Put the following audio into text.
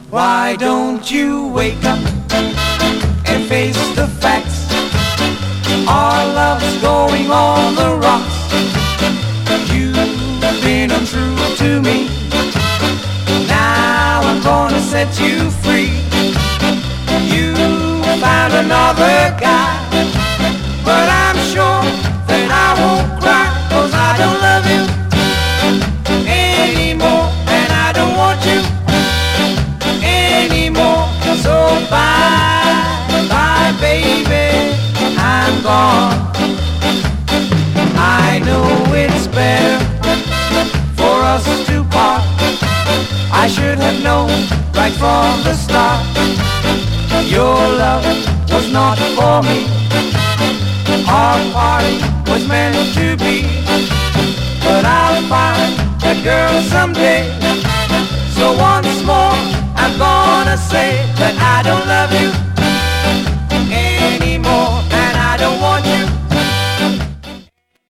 Why don't you wake up and face the facts? Our love's going on the rocks. You've been untrue to me. Now I'm gonna set you free. You found another guy, but I'm sure that I won't cry, 'cause I don't love you anymore, and I don't want you anymore. So bye, bye baby, I'm gone. I know it's better for us to part. I should have known right from the start. Your love was not for me. Our party was meant to be. But I'll find that girl someday. So once more I'm gonna say that I don't love you